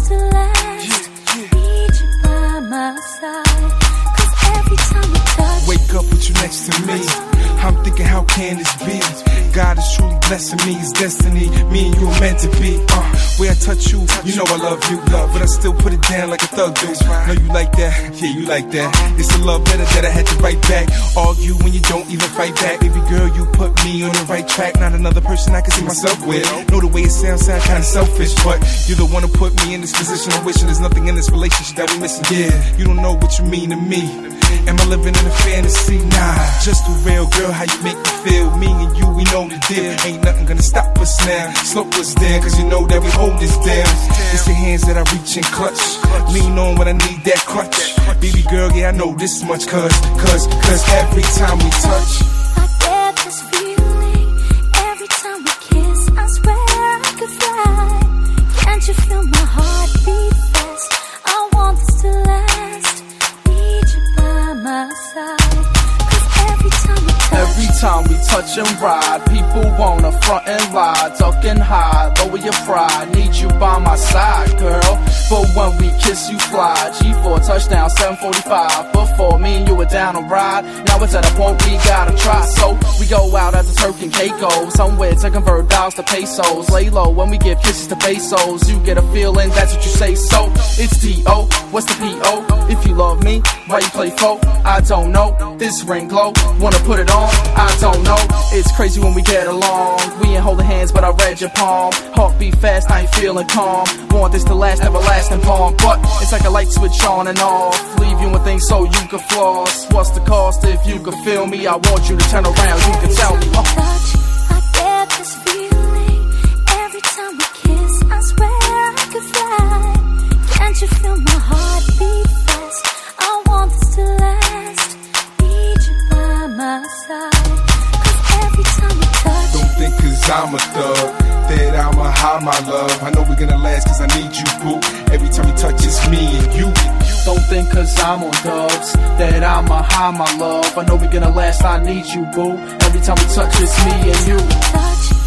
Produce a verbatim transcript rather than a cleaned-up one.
to last. Need you by my side, 'cause every time we touch. Wake up with you next to me. I'm thinking, how can this be? God is truly blessing me, it's destiny. Me and you are meant to be. Uh, where I touch you, you know I love you, love, but I still put it down like a thug do. Know you like that, yeah, you like that. It's a love letter that I had to write back. Argue when you don't even fight back. Baby girl, you put me on the right track. Not another person I can see myself with. Know the way it sounds, sound kinda selfish, but you're the one who put me in this position. I'm wishing there's nothing in this relationship that we're missing. Yeah, you don't know what you mean to me. Am I living in a fantasy? Nah, just a real girl, how you make me feel. Me and you, we know the deal. Ain't nothing gonna stop us now. Slope us down, cause you know that we hold this down. It's your hands that I reach and clutch. Lean on when I need that crutch. Baby girl, yeah, I know this much, cause, cause, cause every time we touch, I get this feeling. Every time we kiss, I swear I could fly. Can't you feel my heart beat fast? I want this to last. Need you by my side, 'cause every time we touch. Every time we touch and ride, people wanna front and lie, duck and hide, lower your pride. Need you by my side, girl. But when we kiss, you fly. G four touchdown, seven forty-five. Before me and you were down a ride. Now it's at a point we gotta try. So we go out as a Turk and Caicos, somewhere to convert dollars to pesos. Lay low when we give kisses to pesos. You get a feeling, that's what you say. So it's D O, what's the P O? If you love me, why you play folk? I don't know. This ring glow, wanna put it on? I don't know. It's crazy when we get along. We ain't holding hands, but I read your palm. Heart beat fast, I ain't feeling calm. Want this to last, everlasting palm. But it's like a light switch on and off. Leave you in things so you can floss. What's the cost if you can feel me? I want you to turn around, you can tell me. Uh. Touch, I get this feeling. Every time we kiss, I swear I could fly. Can't you feel my heart beat fast? I want this to last. Need you by my side, 'cause every time we touch. don't think cause I'm a thug that I'ma hide my love. I know we're gonna last cause I need you, boo. Every time you touch, it's me and you. Don't think cause I'm on dubs that I'ma hide my love. I know we're gonna last, I need you, boo. Every time we touch, it's me and you. Touch.